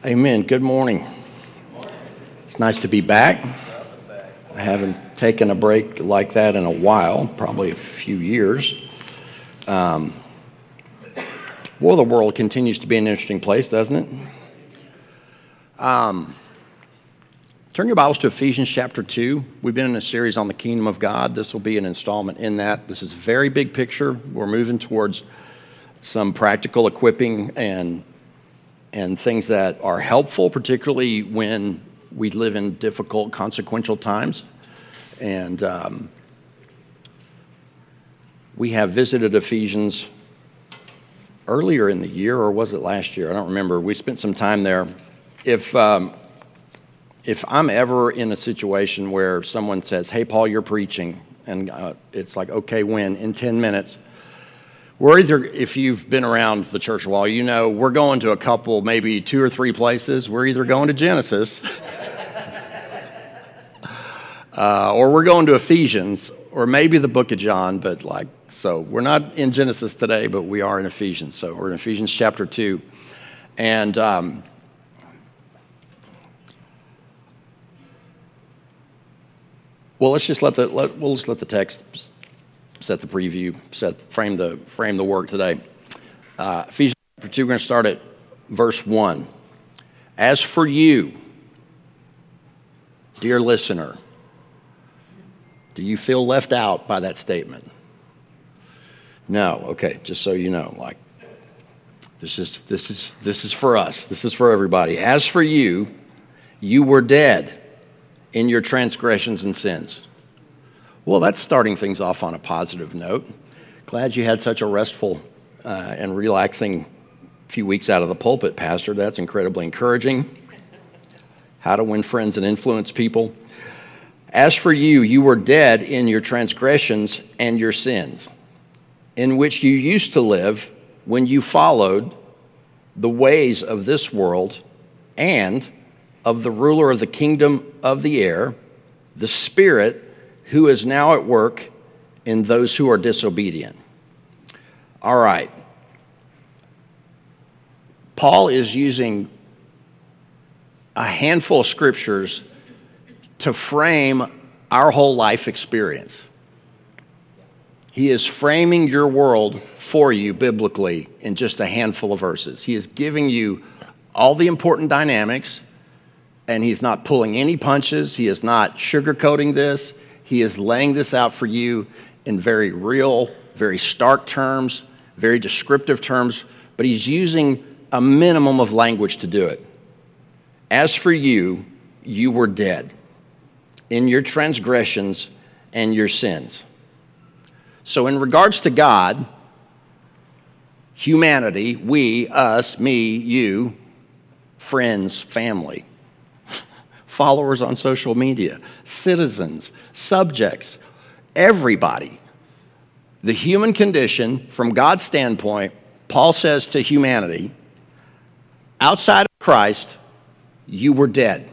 Amen. Good morning. It's nice to be back. I haven't taken a break like that in a while, probably a few years. Well, the world continues to be an interesting place, doesn't it? Turn your Bibles to Ephesians chapter 2. We've been in a series on the kingdom of God. This will be an installment in that. This is a very big picture. We're moving towards some practical equipping and things that are helpful, particularly when we live in difficult, consequential times. And we have visited Ephesians earlier in the year, or was it last year? I don't remember. We spent some time there. If I'm ever in a situation where someone says, "Hey, Paul, you're preaching," and it's like, "Okay, when?" In 10 minutes. We're either, if you've been around the church a while, you know we're going to a couple, maybe 2 or 3 places. We're either going to Genesis, or we're going to Ephesians, or maybe the book of John, so we're not in Genesis today, but we are in Ephesians. So we're in Ephesians chapter 2. And well, let's just let the text set the preview, frame the work today. Ephesians chapter 2, we're going to start at verse 1. As for you, dear listener, do you feel left out by that statement? No. Okay, just so you know, this is for us. This is for everybody. As for you, you were dead in your transgressions and sins. Well, that's starting things off on a positive note. Glad you had such a restful and relaxing few weeks out of the pulpit, Pastor. That's incredibly encouraging. How to win friends and influence people. As for you, you were dead in your transgressions and your sins, in which you used to live when you followed the ways of this world and of the ruler of the kingdom of the air, the Spirit who is now at work in those who are disobedient. All right. Paul is using a handful of scriptures to frame our whole life experience. He is framing your world for you biblically in just a handful of verses. He is giving you all the important dynamics, and he's not pulling any punches. He is not sugarcoating this. He is laying this out for you in very real, very stark terms, very descriptive terms, but he's using a minimum of language to do it. As for you, you were dead in your transgressions and your sins. So in regards to God, humanity, we, us, me, you, friends, family, followers on social media, citizens, subjects, everybody. The human condition, from God's standpoint, Paul says to humanity, outside of Christ, you were dead.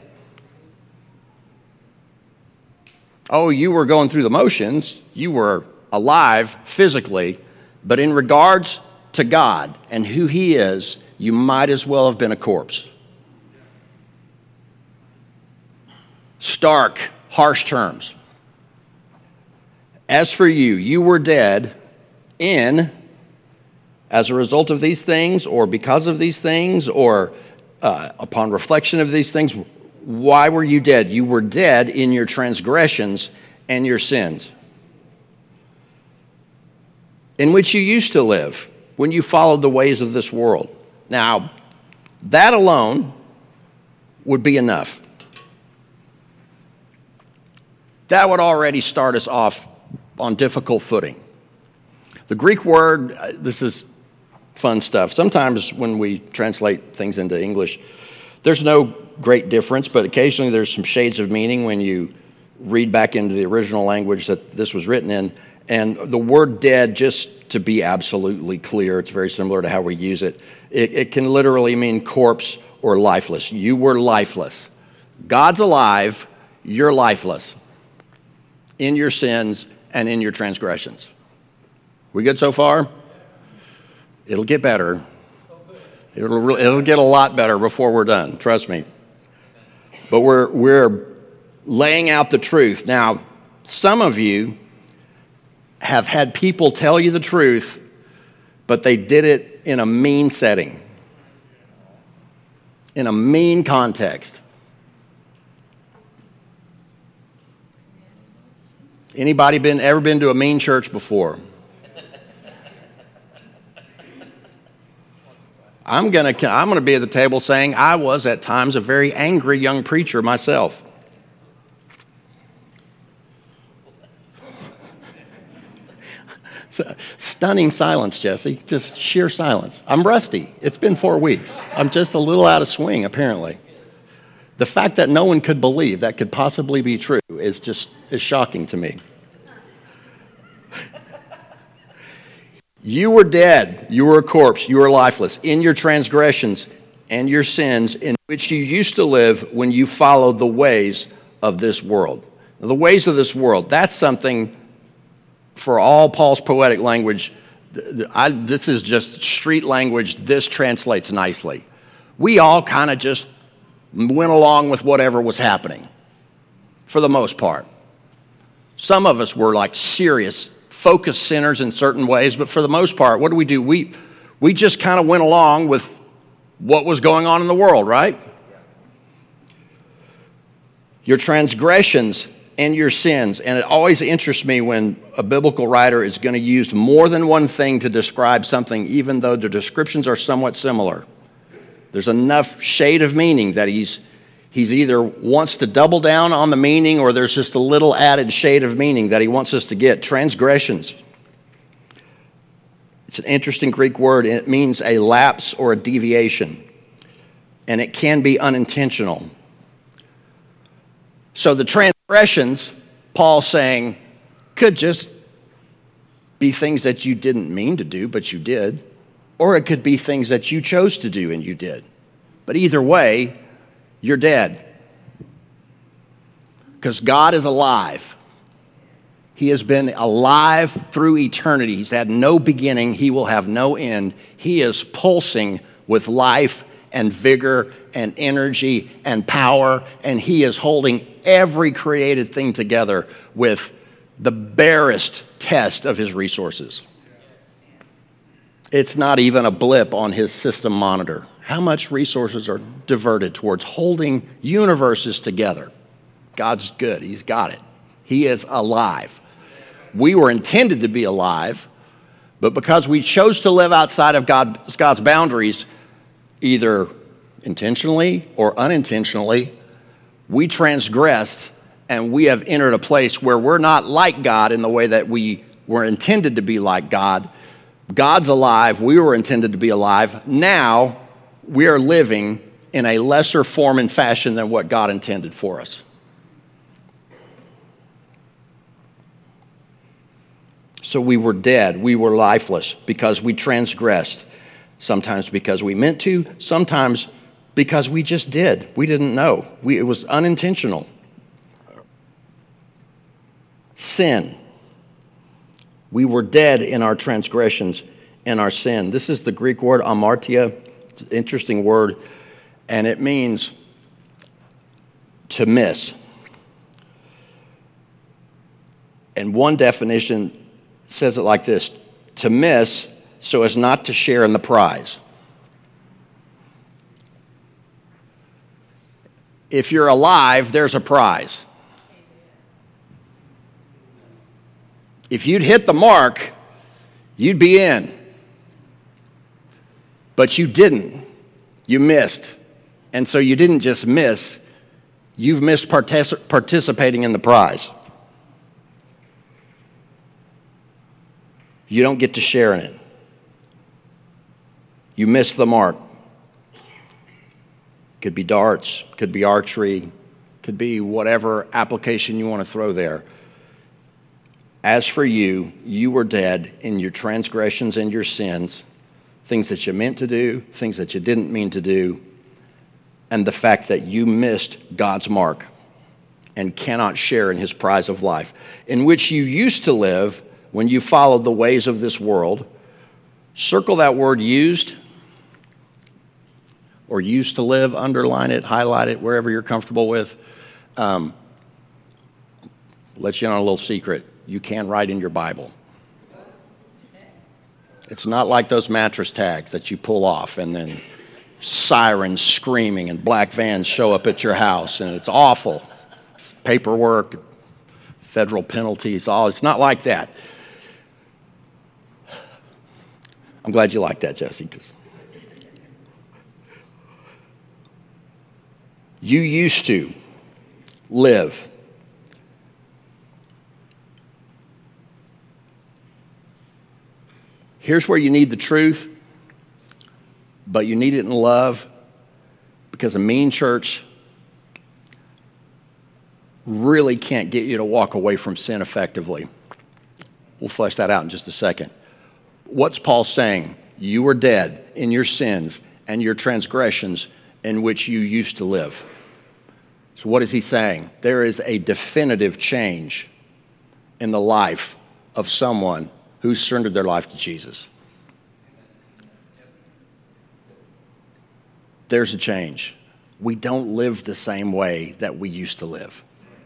Oh, you were going through the motions. You were alive physically, but in regards to God and who He is, you might as well have been a corpse. Stark, harsh terms. As for you, you were dead as a result of these things, or because of these things, or upon reflection of these things. Why were you dead? You were dead in your transgressions and your sins, in which you used to live when you followed the ways of this world. Now, that alone would be enough. That would already start us off on difficult footing. The Greek word, this is fun stuff. Sometimes when we translate things into English, there's no great difference, but occasionally there's some shades of meaning when you read back into the original language that this was written in. And the word dead, just to be absolutely clear, it's very similar to how we use it. It can literally mean corpse or lifeless. You were lifeless. God's alive, you're lifeless in your sins and in your transgressions. We good so far? It'll get better. It'll get a lot better before we're done, trust me. But we're laying out the truth. Now, some of you have had people tell you the truth, but they did it in a mean setting, in a mean context. Anybody ever been to a mean church before? I'm gonna be at the table saying I was at times a very angry young preacher myself. Stunning silence, Jesse. Just sheer silence. I'm rusty. It's been 4 weeks. I'm just a little out of swing, apparently. The fact that no one could believe that could possibly be true is shocking to me. You were dead. You were a corpse. You were lifeless in your transgressions and your sins in which you used to live when you followed the ways of this world. Now, the ways of this world, that's something for all Paul's poetic language. This is just street language. This translates nicely. We all kind of just went along with whatever was happening for the most part. Some of us were like serious, focused sinners in certain ways, but for the most part, what do? We just kind of went along with what was going on in the world, right? Your transgressions and your sins. And it always interests me when a biblical writer is going to use more than one thing to describe something, even though the descriptions are somewhat similar. There's enough shade of meaning that he's either wants to double down on the meaning, or there's just a little added shade of meaning that he wants us to get. Transgressions. It's an interesting Greek word. It means a lapse or a deviation, and it can be unintentional. So the transgressions, Paul's saying, could just be things that you didn't mean to do, but you did. Or it could be things that you chose to do and you did. But either way, you're dead. Because God is alive. He has been alive through eternity. He's had no beginning. He will have no end. He is pulsing with life and vigor and energy and power, and he is holding every created thing together with the barest test of his resources. It's not even a blip on his system monitor. How much resources are diverted towards holding universes together? God's good. He's got it. He is alive. We were intended to be alive, but because we chose to live outside of God's boundaries, either intentionally or unintentionally, we transgressed, and we have entered a place where we're not like God in the way that we were intended to be like God. God's alive. We were intended to be alive. Now we are living in a lesser form and fashion than what God intended for us. So we were dead. We were lifeless because we transgressed. Sometimes because we meant to, sometimes because we just did. We didn't know. It was unintentional. Sin. We were dead in our transgressions and our sin. This is the Greek word amartia. It's an interesting word, and it means to miss. And one definition says it like this: to miss so as not to share in the prize. If you're alive, there's a prize. If you'd hit the mark, you'd be in. But you didn't. You missed. And so you didn't just miss, you've missed participating in the prize. You don't get to share in it. You missed the mark. Could be darts, could be archery, could be whatever application you want to throw there. As for you, you were dead in your transgressions and your sins, things that you meant to do, things that you didn't mean to do, and the fact that you missed God's mark and cannot share in his prize of life, in which you used to live when you followed the ways of this world. Circle that word used. or used to live, underline it, highlight it, wherever you're comfortable with. Let you in on a little secret. You can write in your Bible. It's not like those mattress tags that you pull off and then sirens screaming and black vans show up at your house and it's awful. Paperwork, federal penalties, all. It's not like that. I'm glad you like that, Jesse. 'Cause you used to live. Here's where you need the truth, but you need it in love, because a mean church really can't get you to walk away from sin effectively. We'll flesh that out in just a second. What's Paul saying? You were dead in your sins and your transgressions in which you used to live. So what is he saying? There is a definitive change in the life of someone who surrendered their life to Jesus. There's a change. We don't live the same way that we used to live.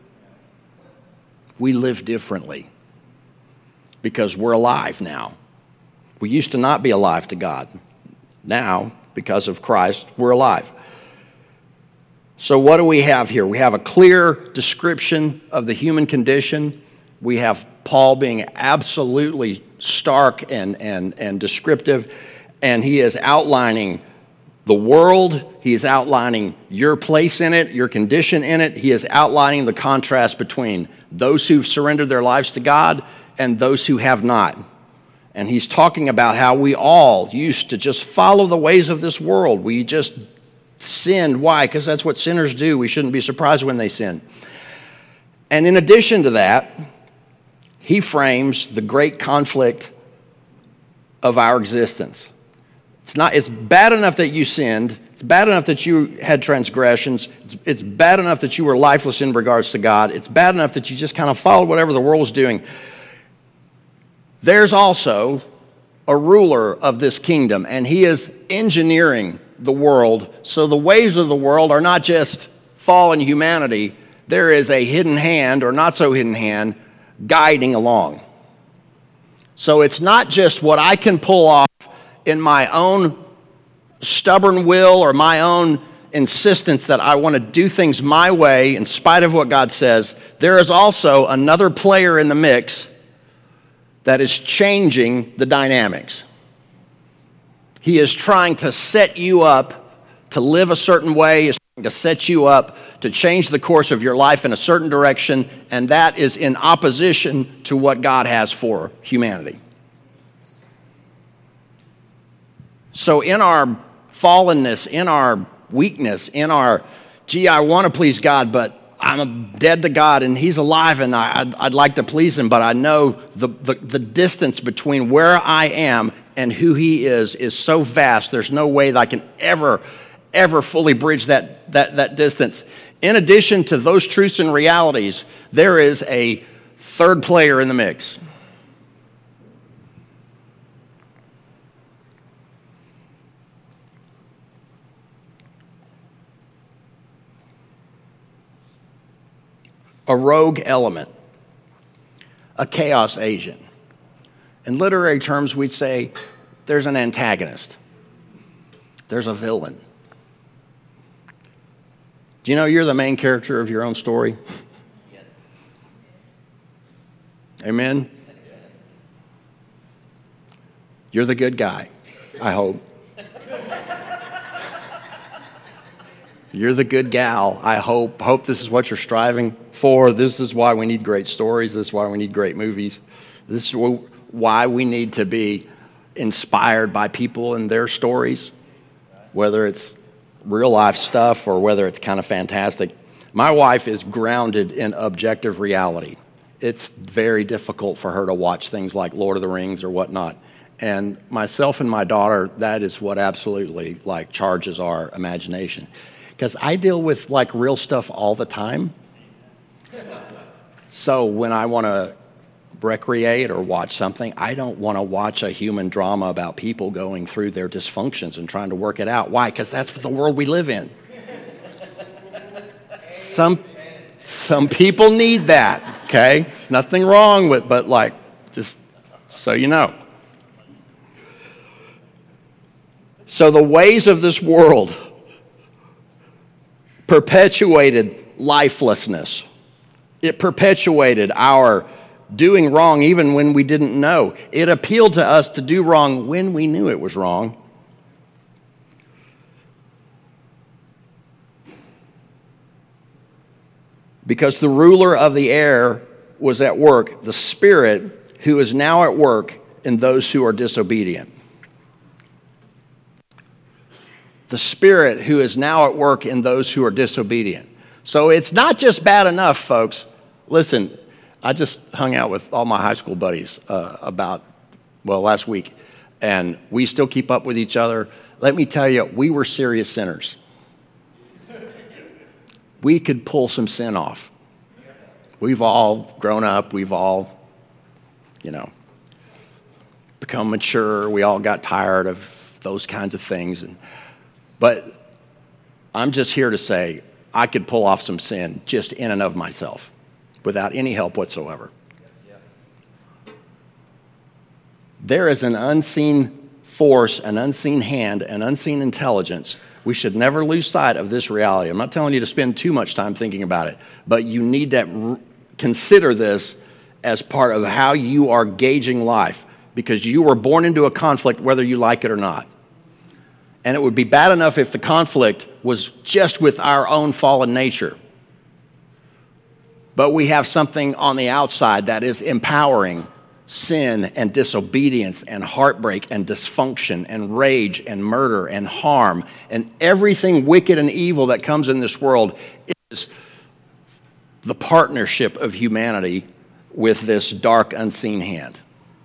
We live differently because we're alive now. We used to not be alive to God. Now, because of Christ, we're alive. So what do we have here? We have a clear description of the human condition. We have Paul being absolutely stark and descriptive, and he is outlining the world. He is outlining your place in it, your condition in it. He is outlining the contrast between those who've surrendered their lives to God and those who have not. And he's talking about how we all used to just follow the ways of this world. We just sinned. Why? Because that's what sinners do. We shouldn't be surprised when they sin. And in addition to that, he frames the great conflict of our existence. It's bad enough that you sinned. It's bad enough that you had transgressions. It's bad enough that you were lifeless in regards to God. It's bad enough that you just kind of followed whatever the world was doing. There's also a ruler of this kingdom, and he is engineering the world. So the ways of the world are not just fallen humanity. There is a hidden hand, or not so hidden hand, guiding along. So it's not just what I can pull off in my own stubborn will or my own insistence that I want to do things my way in spite of what God says. There is also another player in the mix that is changing the dynamics. He is trying to set you up to live a certain way, is trying to set you up to change the course of your life in a certain direction, and that is in opposition to what God has for humanity. So in our fallenness, in our weakness, in our, I want to please God, but I'm dead to God and he's alive and I'd like to please him, but I know the distance between where I am and who he is so vast, there's no way that I can ever fully bridge that distance. In addition to those truths and realities, there is a third player in the mix. A rogue element, a chaos agent. In literary terms, we'd say there's an antagonist. There's a villain. Do you know you're the main character of your own story? Yes. Amen? You're the good guy, I hope. You're the good gal, I hope. Hope this is what you're striving for. This is why we need great stories. This is why we need great movies. This is why we need to be inspired by people and their stories, whether it's real life stuff or whether it's kind of fantastic. My wife is grounded in objective reality. It's very difficult for her to watch things like Lord of the Rings or whatnot. And myself and my daughter, that is what absolutely charges our imagination. Because I deal with real stuff all the time. So when I want to recreate or watch something. I don't want to watch a human drama about people going through their dysfunctions and trying to work it out. Why? Because that's the world we live in. Some people need that, okay? There's nothing wrong with, but like, just so you know. So the ways of this world perpetuated lifelessness. It perpetuated our doing wrong even when we didn't know. It appealed to us to do wrong when we knew it was wrong. Because the ruler of the air was at work, the Spirit who is now at work in those who are disobedient. The Spirit who is now at work in those who are disobedient. So it's not just bad enough, folks. Listen, I just hung out with all my high school buddies last week, and we still keep up with each other. Let me tell you, we were serious sinners. We could pull some sin off. We've all grown up. We've all, become mature. We all got tired of those kinds of things. But I'm just here to say I could pull off some sin just in and of myself without any help whatsoever. There is an unseen force, an unseen hand, an unseen intelligence. We should never lose sight of this reality. I'm not telling you to spend too much time thinking about it, but you need to consider this as part of how you are gauging life, because you were born into a conflict whether you like it or not. And it would be bad enough if the conflict was just with our own fallen nature. But we have something on the outside that is empowering sin and disobedience and heartbreak and dysfunction and rage and murder and harm and everything wicked and evil that comes in this world is the partnership of humanity with this dark, unseen hand.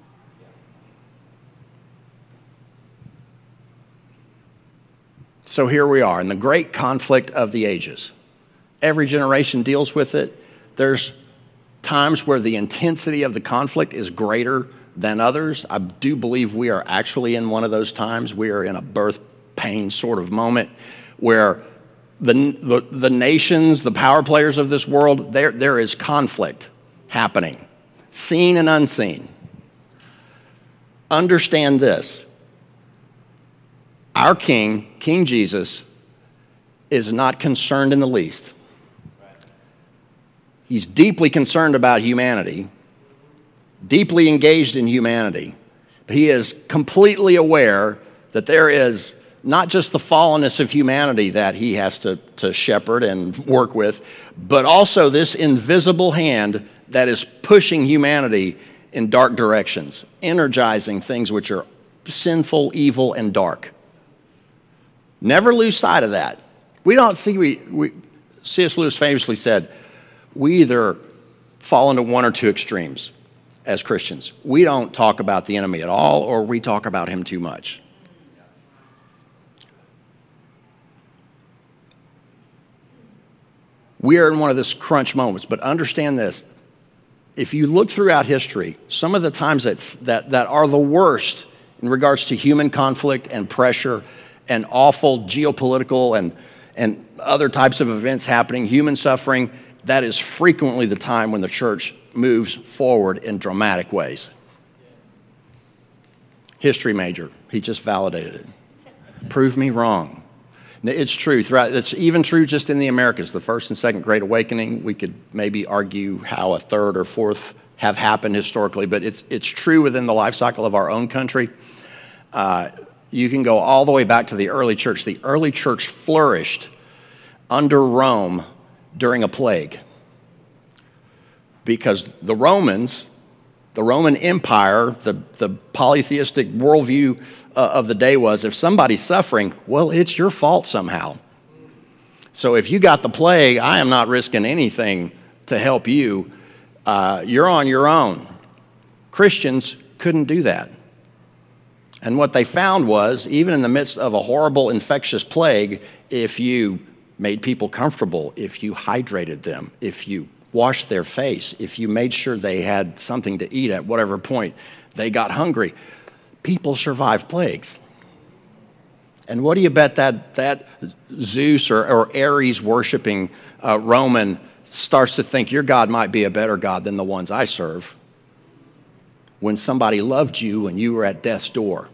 So here we are in the great conflict of the ages. Every generation deals with it. There's times where the intensity of the conflict is greater than others. I do believe we are actually in one of those times. We are in a birth pain sort of moment where the nations, the power players of this world, there is conflict happening, seen and unseen. Understand this. Our King, King Jesus, is not concerned in the least. He's deeply concerned about humanity, deeply engaged in humanity. He is completely aware that there is not just the fallenness of humanity that he has to shepherd and work with, but also this invisible hand that is pushing humanity in dark directions, energizing things which are sinful, evil, and dark. Never lose sight of that. C.S. Lewis famously said, we either fall into one or two extremes as Christians. We don't talk about the enemy at all, or we talk about him too much. We are in one of these crunch moments, but understand this. If you look throughout history, some of the times that are the worst in regards to human conflict and pressure and awful geopolitical and other types of events happening, human suffering, that is frequently the time when the church moves forward in dramatic ways. History major, he just validated it. Prove me wrong. It's true. It's even true just in the Americas. The first and second Great Awakening, we could maybe argue how a third or fourth have happened historically, but it's true within the life cycle of our own country. You can go all the way back to the early church. The early church flourished under Rome during a plague, because the Roman Empire, the polytheistic worldview of the day was, if somebody's suffering, well, it's your fault somehow. So if you got the plague, I am not risking anything to help you. You're on your own. Christians couldn't do that. And what they found was, even in the midst of a horrible infectious plague, if you made people comfortable, if you hydrated them, if you washed their face, if you made sure they had something to eat at whatever point they got hungry, people survived plagues. And what do you bet that Zeus or Ares worshiping Roman starts to think your God might be a better God than the ones I serve when somebody loved you when you were at death's door?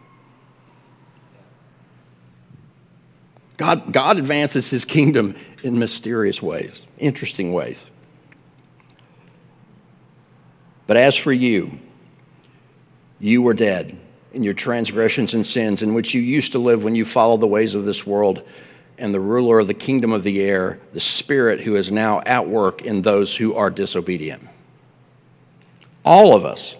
God advances his kingdom in mysterious ways, interesting ways. But as for you, you were dead in your transgressions and sins in which you used to live when you followed the ways of this world and the ruler of the kingdom of the air, the spirit who is now at work in those who are disobedient. All of us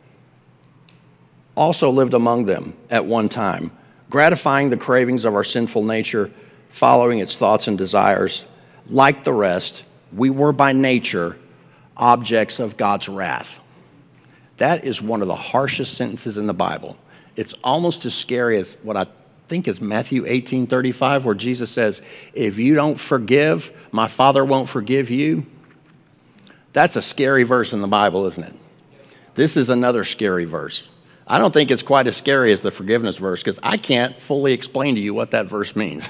also lived among them at one time, gratifying the cravings of our sinful nature, following its thoughts and desires. Like the rest, we were by nature objects of God's wrath. That is one of the harshest sentences in the Bible. It's almost as scary as what I think is Matthew 18:35, where Jesus says, if you don't forgive, my Father won't forgive you. That's a scary verse in the Bible, isn't it? This is another scary verse. I don't think it's quite as scary as the forgiveness verse because I can't fully explain to you what that verse means.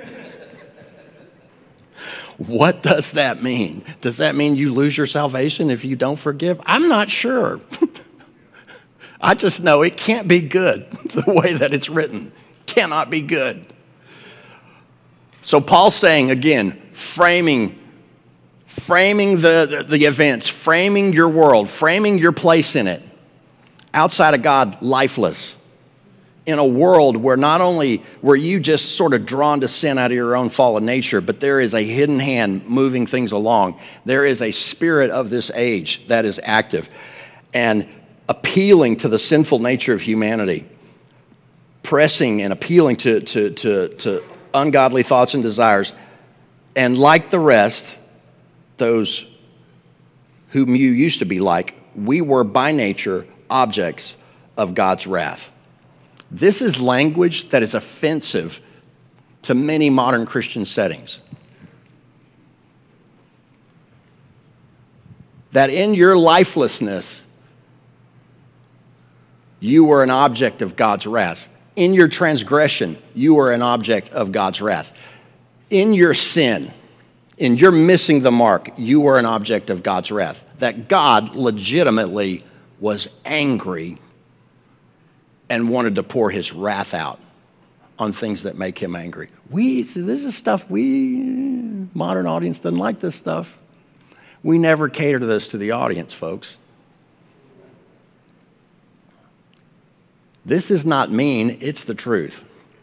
What does that mean? Does that mean you lose your salvation if you don't forgive? I'm not sure. I just know it can't be good the way that it's written. Cannot be good. So Paul's saying, again, framing the events, framing your world, framing your place in it, outside of God, lifeless. In a world where not only were you just sort of drawn to sin out of your own fallen nature, but there is a hidden hand moving things along. There is a spirit of this age that is active and appealing to the sinful nature of humanity, pressing and appealing to ungodly thoughts and desires. And like the rest, those whom you used to be like, we were by nature objects of God's wrath. This is language that is offensive to many modern Christian settings. That in your lifelessness, you were an object of God's wrath. In your transgression, you were an object of God's wrath. In your sin, in your missing the mark, you were an object of God's wrath. That God legitimately was angry and wanted to pour his wrath out on things that make him angry. This is stuff modern audience doesn't like this stuff. We never cater to this to the audience, folks. This is not mean, it's the truth.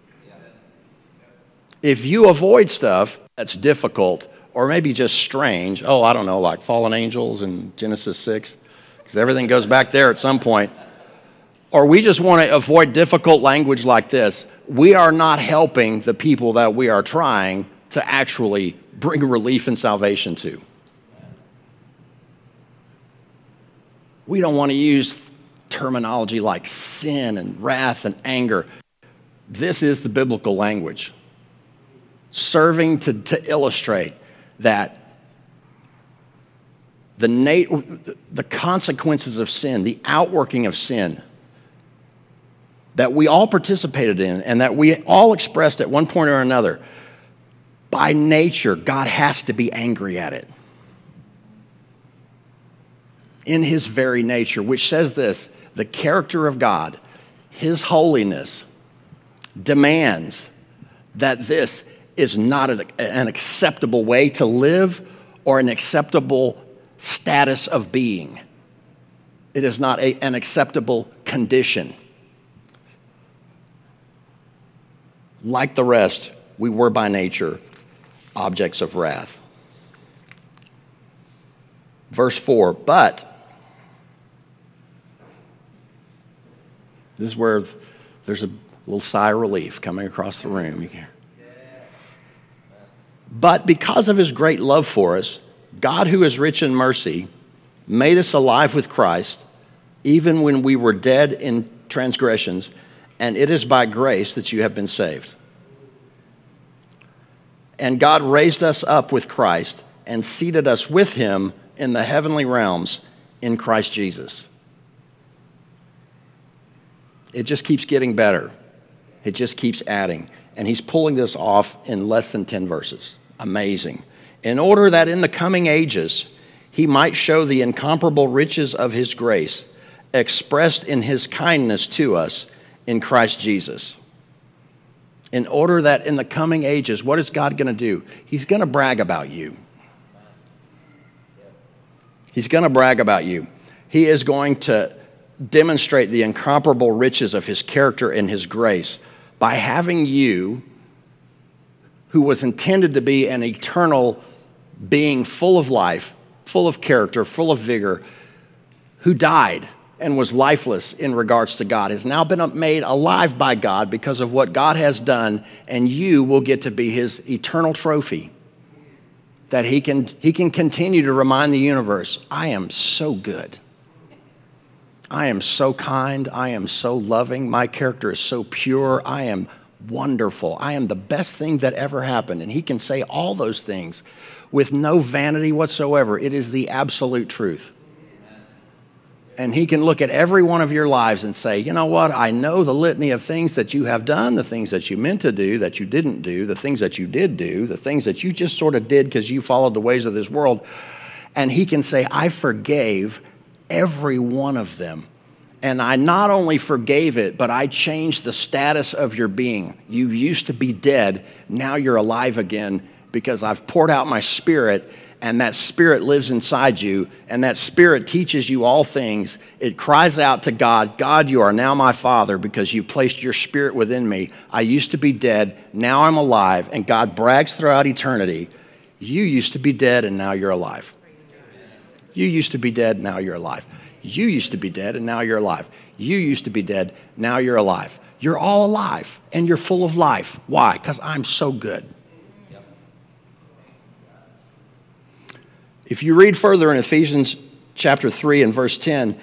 If you avoid stuff that's difficult or maybe just strange, I don't know, like fallen angels in Genesis 6, because everything goes back there at some point, or we just want to avoid difficult language like this, we are not helping the people that we are trying to actually bring relief and salvation to. We don't want to use terminology like sin and wrath and anger. This is the biblical language, serving to illustrate that the consequences of sin, the outworking of sin, that we all participated in and that we all expressed at one point or another, by nature, God has to be angry at it. In his very nature, which says this, the character of God, his holiness, demands that this is not an acceptable way to live or an acceptable status of being. It is not an acceptable condition. Like the rest, we were by nature objects of wrath. Verse 4, but, this is where there's a little sigh of relief coming across the room. You can hear. But because of his great love for us, God, who is rich in mercy, made us alive with Christ, even when we were dead in transgressions, and it is by grace that you have been saved. And God raised us up with Christ and seated us with him in the heavenly realms in Christ Jesus. It just keeps getting better. It just keeps adding. And he's pulling this off in less than 10 verses. Amazing. In order that in the coming ages he might show the incomparable riches of his grace expressed in his kindness to us in Christ Jesus. In order that in the coming ages, what is God going to do? He's going to brag about you. He's going to brag about you. He is going to demonstrate the incomparable riches of his character and his grace by having you, who was intended to be an eternal being full of life, full of character, full of vigor, who died and was lifeless in regards to God, has now been made alive by God because of what God has done, and you will get to be his eternal trophy, that he can continue to remind the universe, I am so good. I am so kind. I am so loving. My character is so pure. I am wonderful. I am the best thing that ever happened. And he can say all those things with no vanity whatsoever. It is the absolute truth. And he can look at every one of your lives and say, you know what? I know the litany of things that you have done, the things that you meant to do, that you didn't do, the things that you did do, the things that you just sort of did because you followed the ways of this world. And he can say, I forgave every one of them. And I not only forgave it, but I changed the status of your being. You used to be dead. Now you're alive again because I've poured out my spirit, and that spirit lives inside you, and that spirit teaches you all things. It cries out to God, God, you are now my Father because you placed your spirit within me. I used to be dead. Now I'm alive. And God brags throughout eternity, you used to be dead, and now you're alive. You used to be dead, now you're alive. You used to be dead, and now you're alive. You used to be dead, now you're alive. You're all alive, and you're full of life. Why? Because I'm so good. If you read further in Ephesians chapter 3 and verse 10,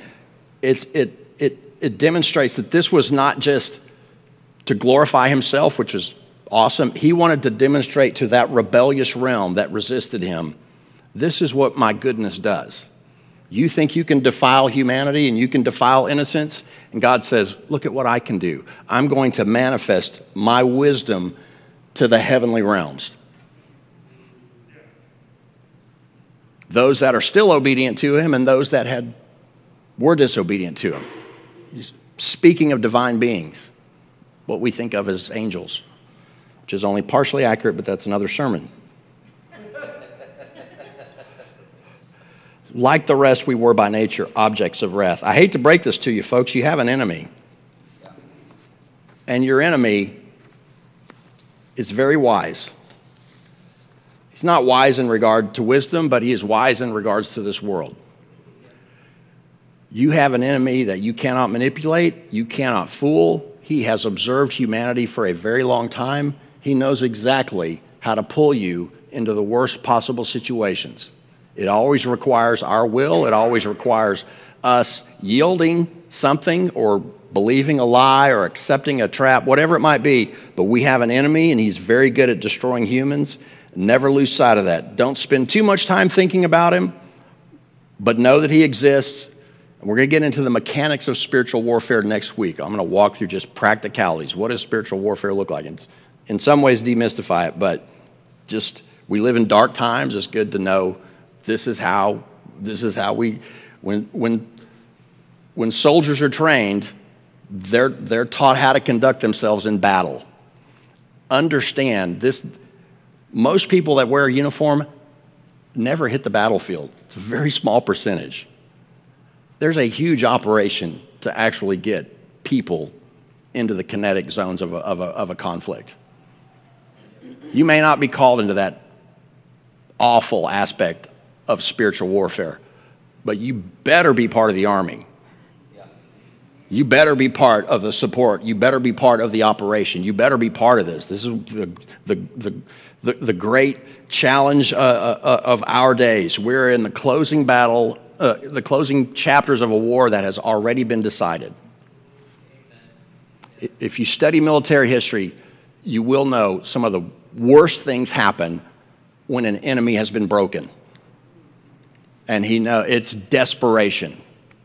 it demonstrates that this was not just to glorify himself, which was awesome. He wanted to demonstrate to that rebellious realm that resisted him, this is what my goodness does. You think you can defile humanity and you can defile innocence? And God says, look at what I can do. I'm going to manifest my wisdom to the heavenly realms. Those that are still obedient to him and those that were disobedient to him. Speaking of divine beings, what we think of as angels, which is only partially accurate, but that's another sermon. Like the rest, we were by nature objects of wrath. I hate to break this to you, folks. You have an enemy. And your enemy is very wise. He's not wise in regard to wisdom, but he is wise in regards to this world. You have an enemy that you cannot manipulate, you cannot fool. He has observed humanity for a very long time. He knows exactly how to pull you into the worst possible situations. It always requires our will. It always requires us yielding something or believing a lie or accepting a trap, whatever it might be. But we have an enemy, and he's very good at destroying humans. Never lose sight of that. Don't spend too much time thinking about him, but know that he exists. And we're going to get into the mechanics of spiritual warfare next week. I'm going to walk through just practicalities. What does spiritual warfare look like? And in some ways, demystify it, but just we live in dark times. It's good to know this is how we, when soldiers are trained, they're taught how to conduct themselves in battle. Understand this. Most people that wear a uniform never hit the battlefield. It's a very small percentage. There's a huge operation to actually get people into the kinetic zones of a conflict. You may not be called into that awful aspect of spiritual warfare, but you better be part of the army. You better be part of the support. You better be part of the operation. You better be part of this. This is the great challenge of our days. We're in the closing battle, the closing chapters of a war that has already been decided. If you study military history, you will know some of the worst things happen when an enemy has been broken. And it's desperation.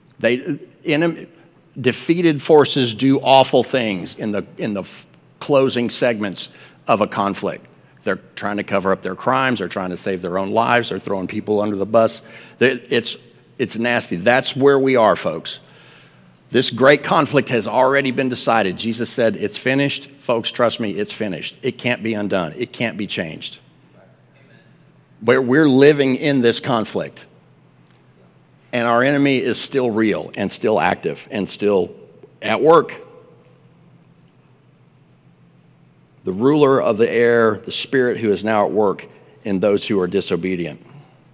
Defeated forces do awful things in the closing segments of a conflict. They're trying to cover up their crimes. They're trying to save their own lives. They're throwing people under the bus. It's nasty. That's where we are, folks. This great conflict has already been decided. Jesus said, it's finished. Folks, trust me, it's finished. It can't be undone. It can't be changed. We're living in this conflict. And our enemy is still real and still active and still at work. The ruler of the air, the spirit who is now at work in those who are disobedient.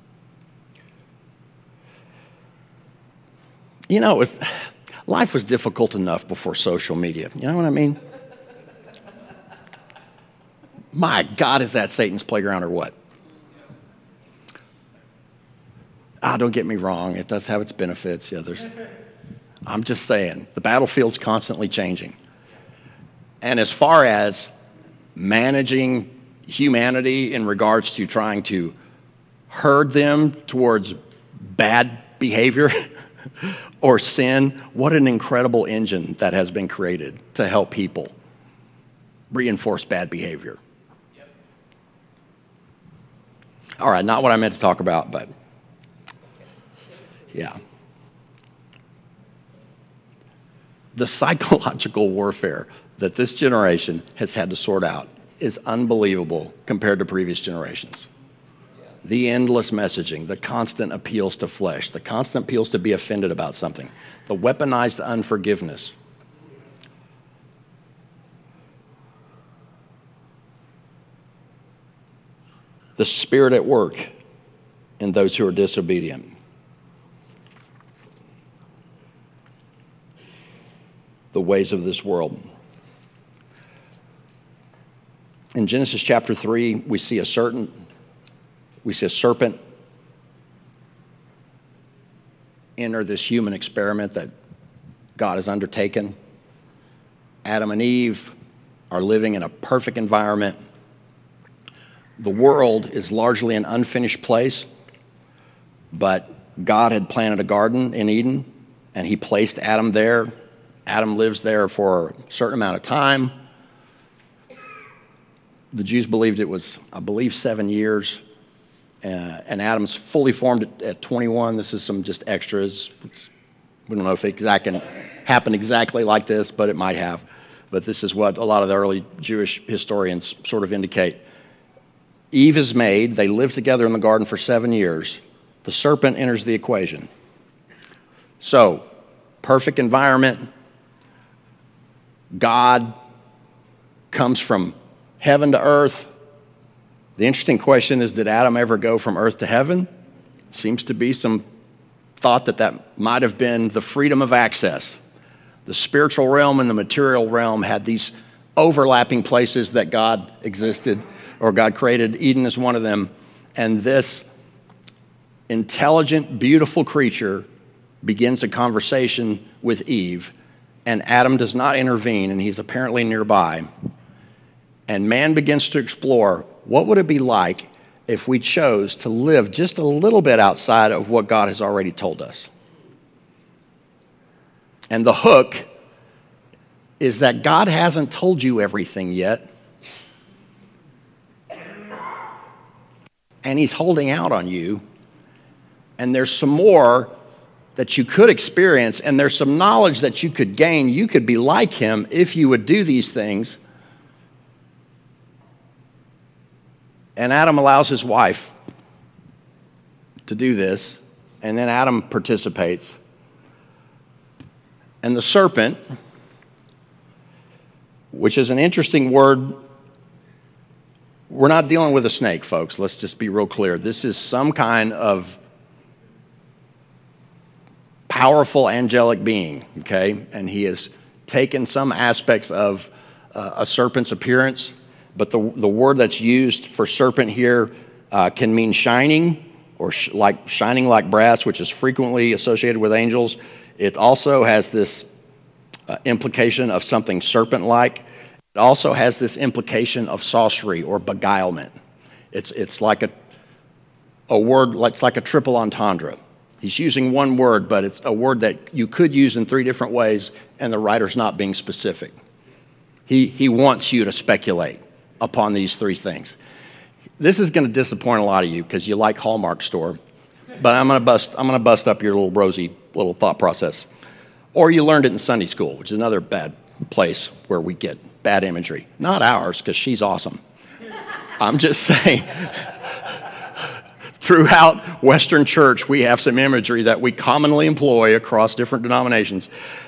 You know, life was difficult enough before social media. You know what I mean? My God, is that Satan's playground or what? Don't get me wrong. It does have its benefits. Yeah, I'm just saying, the battlefield's constantly changing. And as far as managing humanity in regards to trying to herd them towards bad behavior or sin, what an incredible engine that has been created to help people reinforce bad behavior. All right, not what I meant to talk about, but yeah. The psychological warfare that this generation has had to sort out is unbelievable compared to previous generations. The endless messaging, the constant appeals to flesh, the constant appeals to be offended about something, the weaponized unforgiveness. The spirit at work in those who are disobedient. The ways of this world. In Genesis chapter 3, we see a serpent enter this human experiment that God has undertaken. Adam and Eve are living in a perfect environment. The world is largely an unfinished place, but God had planted a garden in Eden, and he placed Adam there. Adam lives there for a certain amount of time. The Jews believed it was, I believe, 7 years. And Adam's fully formed at 21. This is some just extras. We don't know if it happened exactly like this, but it might have. But this is what a lot of the early Jewish historians sort of indicate. Eve is made. They live together in the garden for 7 years. The serpent enters the equation. So, perfect environment. God comes from heaven to earth. The interesting question is, did Adam ever go from earth to heaven? Seems to be some thought that might have been the freedom of access. The spiritual realm and the material realm had these overlapping places that God existed, or God created. Eden is one of them. And this intelligent, beautiful creature begins a conversation with Eve, and Adam does not intervene, and he's apparently nearby. And man begins to explore, what would it be like if we chose to live just a little bit outside of what God has already told us? And the hook is that God hasn't told you everything yet. And he's holding out on you. And there's some more that you could experience, and there's some knowledge that you could gain. You could be like him if you would do these things. And Adam allows his wife to do this, and then Adam participates. And the serpent, which is an interesting word, we're not dealing with a snake, folks. Let's just be real clear. This is some kind of powerful angelic being, okay? And he has taken some aspects of a serpent's appearance, but the word that's used for serpent here can mean shining, or like shining like brass, which is frequently associated with angels. It also has this implication of something serpent-like. It also has this implication of sorcery or beguilement. It's like a word, it's like a triple entendre. He's using one word, but it's a word that you could use in three different ways, and the writer's not being specific. He wants you to speculate upon these three things. This is going to disappoint a lot of you because you like Hallmark Store, but I'm going to bust up your little rosy little thought process. Or you learned it in Sunday school, which is another bad place where we get bad imagery. Not ours, because she's awesome. I'm just saying, throughout Western church, we have some imagery that we commonly employ across different denominations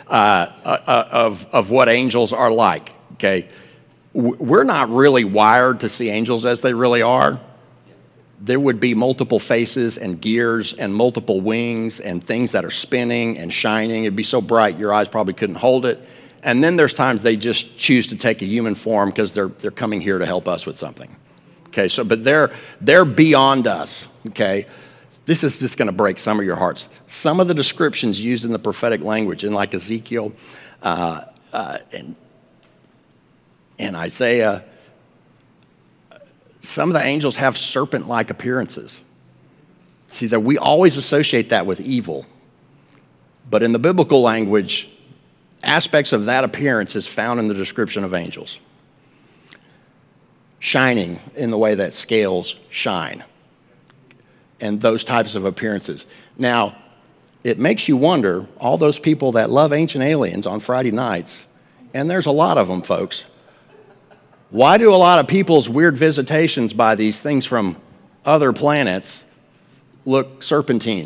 of what angels are like. Okay, we're not really wired to see angels as they really are. There would be multiple faces and gears and multiple wings and things that are spinning and shining. It'd be so bright your eyes probably couldn't hold it. And then there's times they just choose to take a human form because they're coming here to help us with something. Okay, so but they're beyond us. Okay, this is just going to break some of your hearts. Some of the descriptions used in the prophetic language, in like Ezekiel and Isaiah, some of the angels have serpent-like appearances. See, that we always associate that with evil. But in the biblical language, aspects of that appearance is found in the description of angels. Shining in the way that scales shine. And those types of appearances. Now, it makes you wonder, all those people that love Ancient Aliens on Friday nights, and there's a lot of them, folks, why do a lot of people's weird visitations by these things from other planets look serpentine?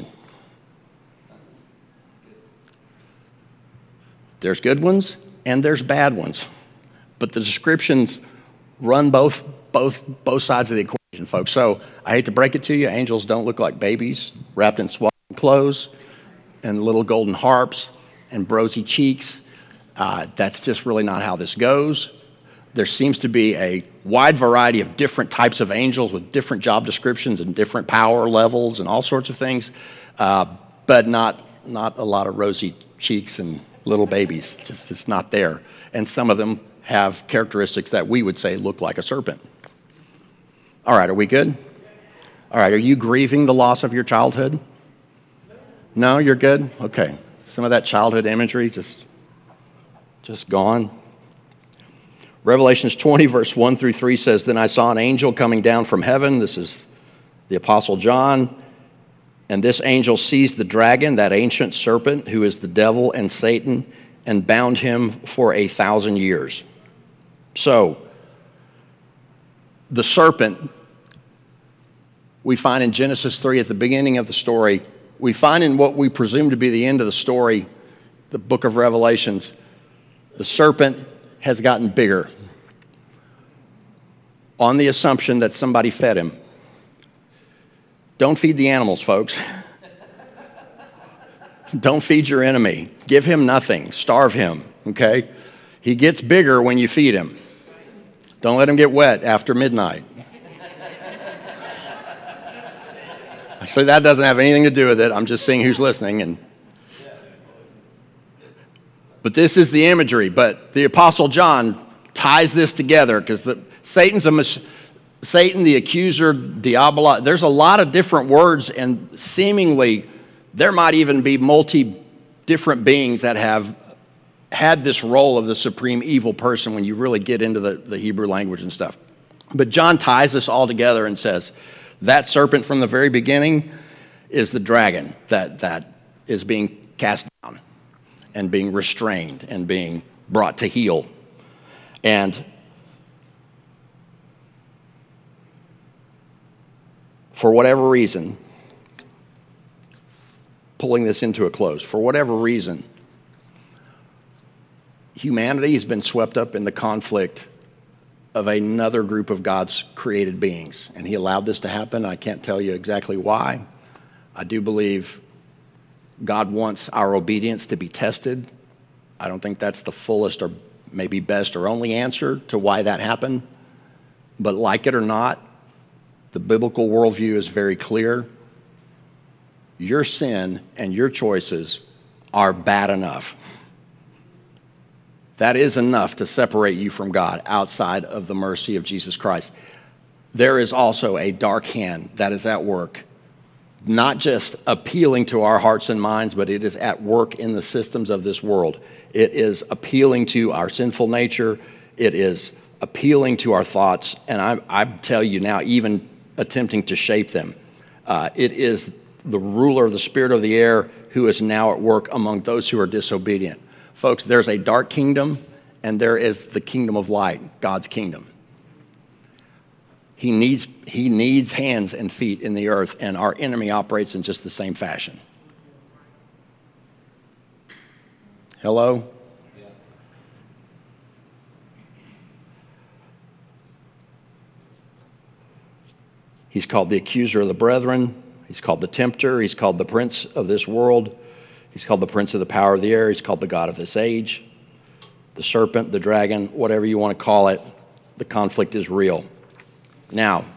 There's good ones and there's bad ones. But the descriptions run both sides of the equation, folks. So I hate to break it to you, angels don't look like babies wrapped in swaddling clothes and little golden harps and rosy cheeks. That's just really not how this goes. There seems to be a wide variety of different types of angels with different job descriptions and different power levels and all sorts of things, but not a lot of rosy cheeks and little babies. It's not there. And some of them have characteristics that we would say look like a serpent. All right, are we good? All right, are you grieving the loss of your childhood? No, you're good? Okay. Some of that childhood imagery just gone. Revelations 20, verse 1 through 3 says, "Then I saw an angel coming down from heaven." This is the Apostle John. "And this angel seized the dragon, that ancient serpent, who is the devil and Satan, and bound him for 1,000 years. So, the serpent, we find in Genesis 3 at the beginning of the story, we find in what we presume to be the end of the story, the book of Revelations, the serpent has gotten bigger on the assumption that somebody fed him. Don't feed the animals, folks. Don't feed your enemy. Give him nothing. Starve him, okay? He gets bigger when you feed him. Don't let him get wet after midnight. Actually, that doesn't have anything to do with it. I'm just seeing who's listening. But this is the imagery. But the Apostle John ties this together because Satan, the accuser, diabolo, there's a lot of different words, and seemingly there might even be different beings that have had this role of the supreme evil person when you really get into the Hebrew language and stuff. But John ties this all together and says, that serpent from the very beginning is the dragon that is being cast down and being restrained and being brought to heel. And for whatever reason, pulling this into a close, for whatever reason, humanity has been swept up in the conflict of another group of God's created beings. And he allowed this to happen. I can't tell you exactly why. I do believe God wants our obedience to be tested. I don't think that's the fullest or maybe best or only answer to why that happened. But like it or not, the biblical worldview is very clear. Your sin and your choices are bad enough. That is enough to separate you from God outside of the mercy of Jesus Christ. there is also a dark hand that is at work, not just appealing to our hearts and minds, but it is at work in the systems of this world. It is appealing to our sinful nature. It is appealing to our thoughts, and I tell you now, even attempting to shape them. It is the ruler of the spirit of the air who is now at work among those who are disobedient. Folks, there's a dark kingdom, and there is the kingdom of light, God's kingdom. He needs hands and feet in the earth, and our enemy operates in just the same fashion. Hello? He's called the accuser of the brethren. He's called the tempter. He's called the prince of this world. He's called the prince of the power of the air. He's called the god of this age, the serpent, the dragon, whatever you want to call it. The conflict is real. Now,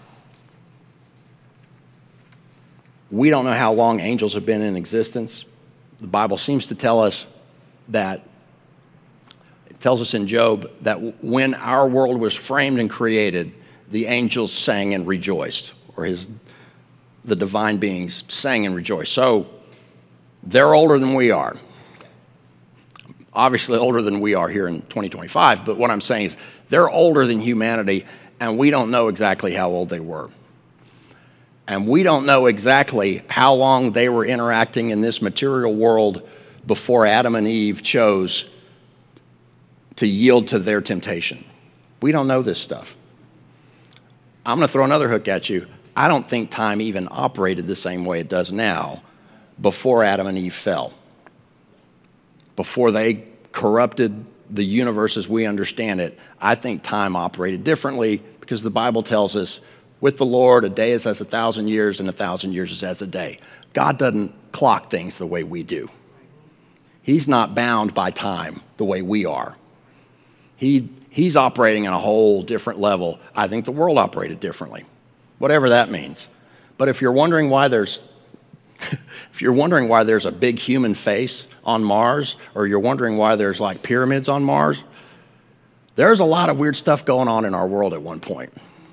we don't know how long angels have been in existence. The Bible seems to tell us that, it tells us in Job that when our world was framed and created, the angels sang and rejoiced, or the divine beings sang and rejoiced. So they're older than we are. Obviously older than we are here in 2025, but what I'm saying is they're older than humanity, and we don't know exactly how old they were. And we don't know exactly how long they were interacting in this material world before Adam and Eve chose to yield to their temptation. We don't know this stuff. I'm going to throw another hook at you. I don't think time even operated the same way it does now before Adam and Eve fell. Before they corrupted the universe as we understand it, I think time operated differently because the Bible tells us with the Lord, a day is as 1,000 years and 1,000 years is as a day. God doesn't clock things the way we do. He's not bound by time the way we are. He's operating on a whole different level. I think the world operated differently, whatever that means. But if you're wondering why there's a big human face on Mars, or you're wondering why there's like pyramids on Mars, there's a lot of weird stuff going on in our world at one point.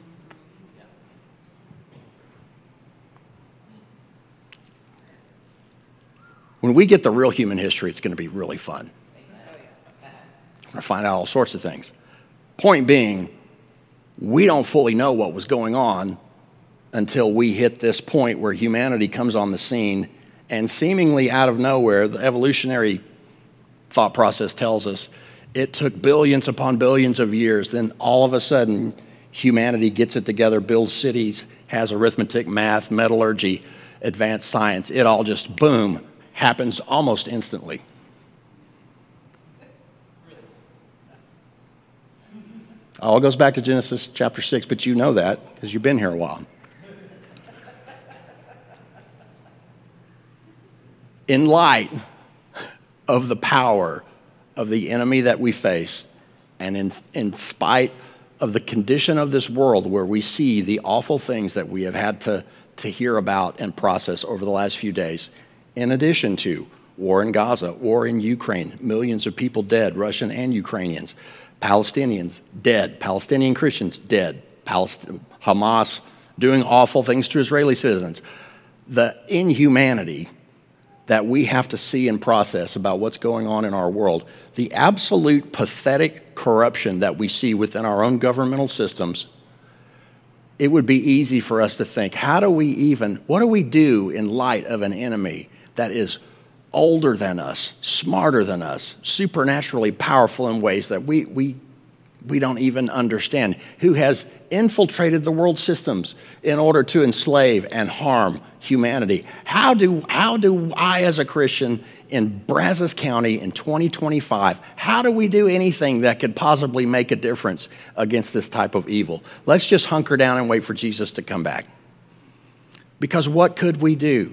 When we get the real human history, it's going to be really fun. We're going to find out all sorts of things. Point being, we don't fully know what was going on until we hit this point where humanity comes on the scene, and seemingly out of nowhere, the evolutionary thought process tells us it took billions upon billions of years. Then all of a sudden, humanity gets it together, builds cities, has arithmetic, math, metallurgy, advanced science. It all just, boom, happens almost instantly. All goes back to Genesis chapter 6, but you know that because you've been here a while. In light of the power of the enemy that we face, and in spite of the condition of this world where we see the awful things that we have had to hear about and process over the last few days, in addition to war in Gaza, war in Ukraine, millions of people dead, Russian and Ukrainians, Palestinians dead, Palestinian Christians dead, Hamas doing awful things to Israeli citizens. The inhumanity that we have to see and process about what's going on in our world, the absolute pathetic corruption that we see within our own governmental systems, it would be easy for us to think, what do we do in light of an enemy that is older than us, smarter than us, supernaturally powerful in ways that we don't even understand, who has infiltrated the world systems in order to enslave and harm humanity? How do I, as a Christian in Brazos County in 2025, how do we do anything that could possibly make a difference against this type of evil? Let's just hunker down and wait for Jesus to come back. Because what could we do?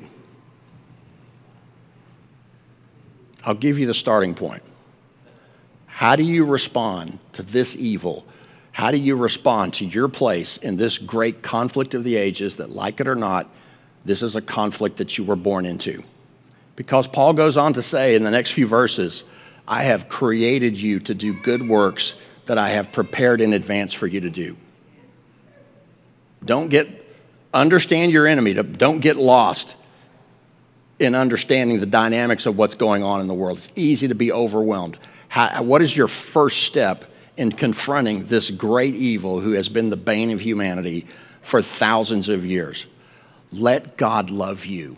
I'll give you the starting point. How do you respond to this evil? How do you respond to your place in this great conflict of the ages that, like it or not, this is a conflict that you were born into? Because Paul goes on to say in the next few verses, I have created you to do good works that I have prepared in advance for you to do. Understand your enemy. Don't get lost in understanding the dynamics of what's going on in the world. It's easy to be overwhelmed. What is your first step in confronting this great evil who has been the bane of humanity for thousands of years? Let God love you.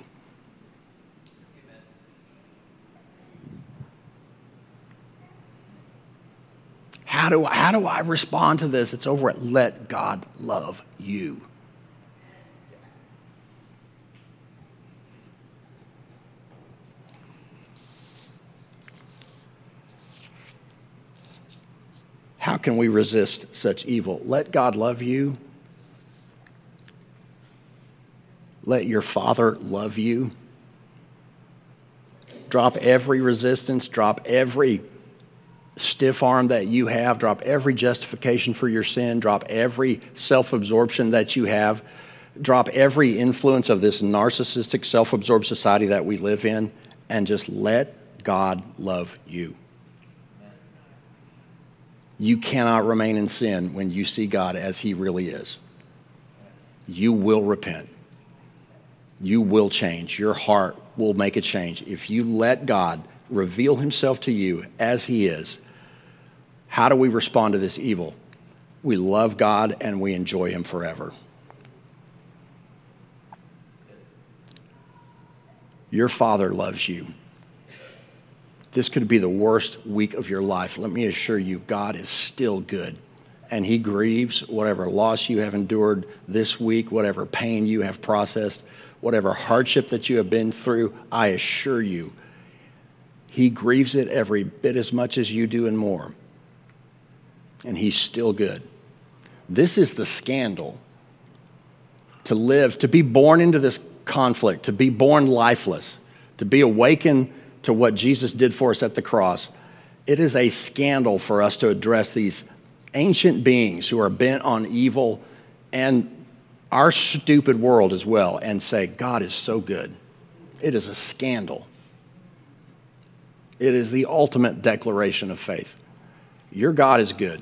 How do I respond to this? It's over at Let God Love You. How can we resist such evil? Let God love you. Let your Father love you. Drop every resistance, drop every stiff arm that you have, drop every justification for your sin, drop every self-absorption that you have, drop every influence of this narcissistic, self-absorbed society that we live in, and just let God love you. You cannot remain in sin when you see God as he really is. You will repent. You will change. Your heart will make a change. If you let God reveal himself to you as he is, how do we respond to this evil? We love God and we enjoy him forever. Your Father loves you. This could be the worst week of your life. Let me assure you, God is still good. And he grieves whatever loss you have endured this week, whatever pain you have processed, whatever hardship that you have been through. I assure you, he grieves it every bit as much as you do and more. And he's still good. This is the scandal. To live, to be born into this conflict, to be born lifeless, to be awakened to what Jesus did for us at the cross. It is a scandal for us to address these ancient beings who are bent on evil and our stupid world as well and say, God is so good. It is a scandal. It is the ultimate declaration of faith. Your God is good.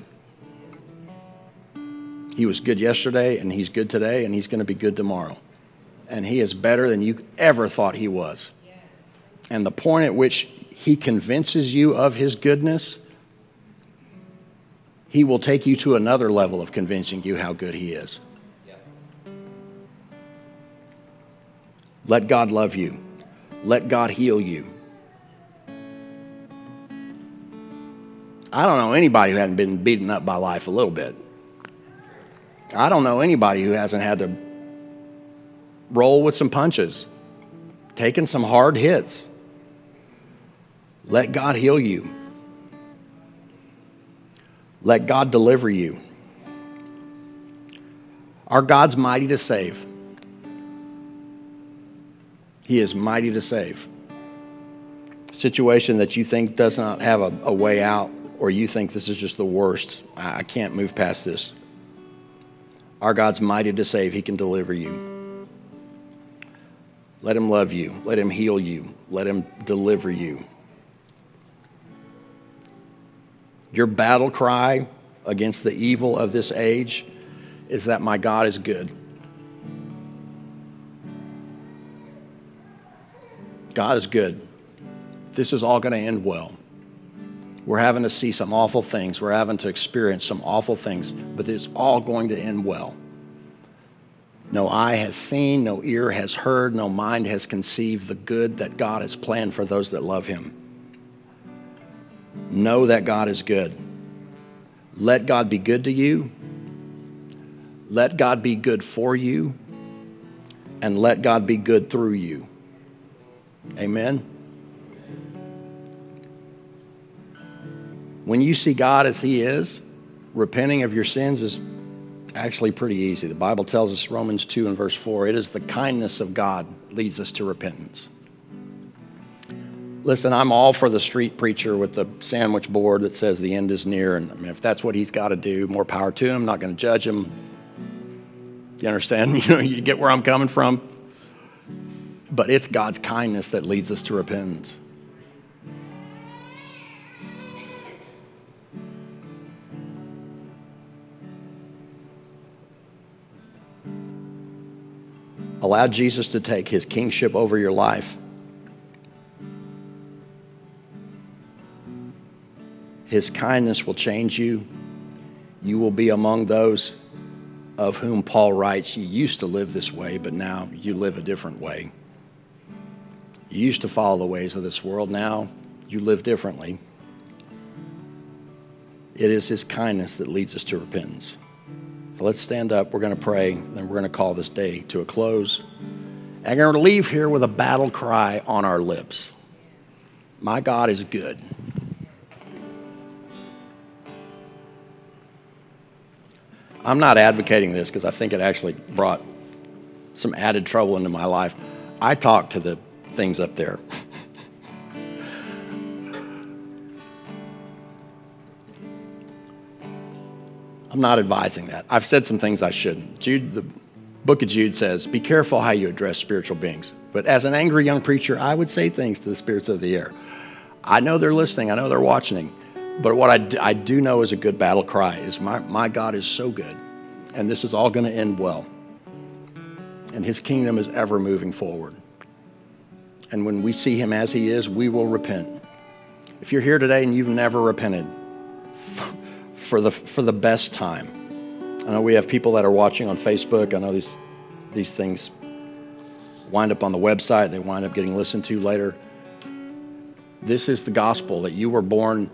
He was good yesterday, and he's good today, and he's going to be good tomorrow. And he is better than you ever thought he was. And the point at which he convinces you of his goodness, he will take you to another level of convincing you how good he is. Let God love you. Let God heal you. I don't know anybody who hasn't been beaten up by life a little bit. I don't know anybody who hasn't had to roll with some punches, taken some hard hits. Let God heal you. Let God deliver you. Our God's mighty to save. He is mighty to save. Situation that you think does not have a way out, or you think this is just the worst. I can't move past this. Our God's mighty to save. He can deliver you. Let him love you. Let him heal you. Let him deliver you. Your battle cry against the evil of this age is that my God is good. God is good. This is all going to end well. We're having to see some awful things. We're having to experience some awful things, but it's all going to end well. No eye has seen, no ear has heard, no mind has conceived the good that God has planned for those that love him. Know that God is good. Let God be good to you. Let God be good for you. And let God be good through you. Amen. When you see God as he is, repenting of your sins is actually pretty easy. The Bible tells us, Romans 2 and verse 4, it is the kindness of God leads us to repentance. Listen, I'm all for the street preacher with the sandwich board that says the end is near. And I mean, if that's what he's got to do, more power to him. I'm not going to judge him. You understand? You get where I'm coming from? But it's God's kindness that leads us to repentance. Allow Jesus to take his kingship over your life. His kindness will change you. You will be among those of whom Paul writes, you used to live this way, but now you live a different way. You used to follow the ways of this world. Now you live differently. It is his kindness that leads us to repentance. So let's stand up. We're going to pray, and we're going to call this day to a close. And we're going to leave here with a battle cry on our lips. My God is good. I'm not advocating this because I think it actually brought some added trouble into my life. I talk to the things up there. I'm not advising that. I've said some things I shouldn't. Jude, the book of Jude says, be careful how you address spiritual beings. But as an angry young preacher, I would say things to the spirits of the air. I know they're listening. I know they're watching. But what I do know is a good battle cry is my God is so good, and this is all going to end well. And his kingdom is ever moving forward. And when we see him as he is, we will repent. If you're here today and you've never repented for the best time, I know we have people that are watching on Facebook. I know these things wind up on the website. They wind up getting listened to later. This is the gospel, that you were born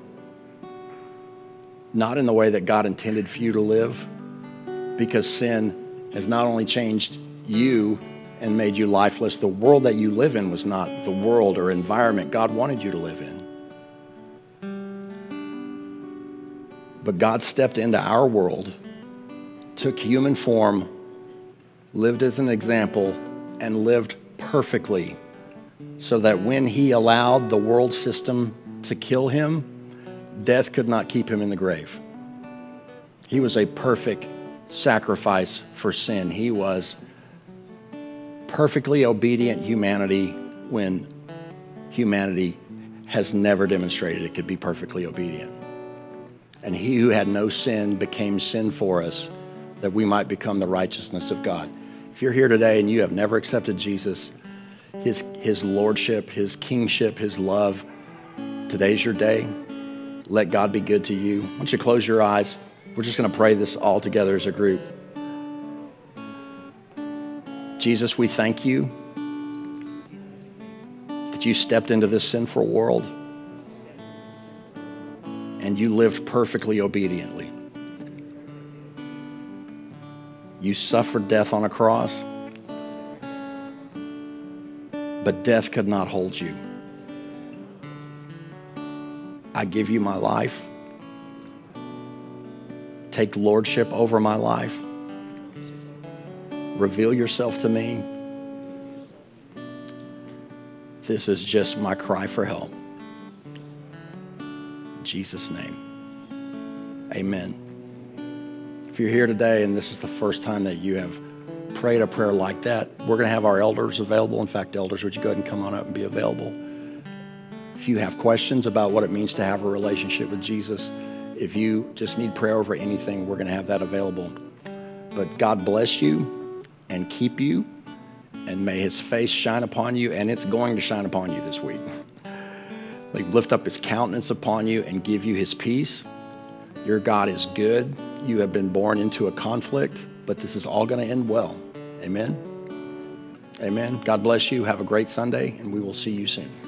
not in the way that God intended for you to live, because sin has not only changed you and made you lifeless, the world that you live in was not the world or environment God wanted you to live in. But God stepped into our world, took human form, lived as an example, and lived perfectly, so that when he allowed the world system to kill him, death could not keep him in the grave. He was a perfect sacrifice for sin. He was perfectly obedient humanity when humanity has never demonstrated it could be perfectly obedient. And he who had no sin became sin for us, that we might become the righteousness of God. If you're here today and you have never accepted Jesus, his lordship, his kingship, his love, today's your day. Let God be good to you. Why don't you close your eyes? We're just going to pray this all together as a group. Jesus, we thank you that you stepped into this sinful world and you lived perfectly obediently. You suffered death on a cross, but death could not hold you. I give you my life. Take lordship over my life. Reveal yourself to me. This is just my cry for help. In Jesus' name, amen. If you're here today and this is the first time that you have prayed a prayer like that, we're going to have our elders available. In fact, elders, would you go ahead and come on up and be available? If you have questions about what it means to have a relationship with Jesus, if you just need prayer over anything, we're going to have that available. But God bless you and keep you, and may his face shine upon you, and it's going to shine upon you this week. Like, lift up his countenance upon you and give you his peace. Your God is good. You have been born into a conflict, but this is all going to end well. Amen. Amen. God bless you. Have a great Sunday, and we will see you soon.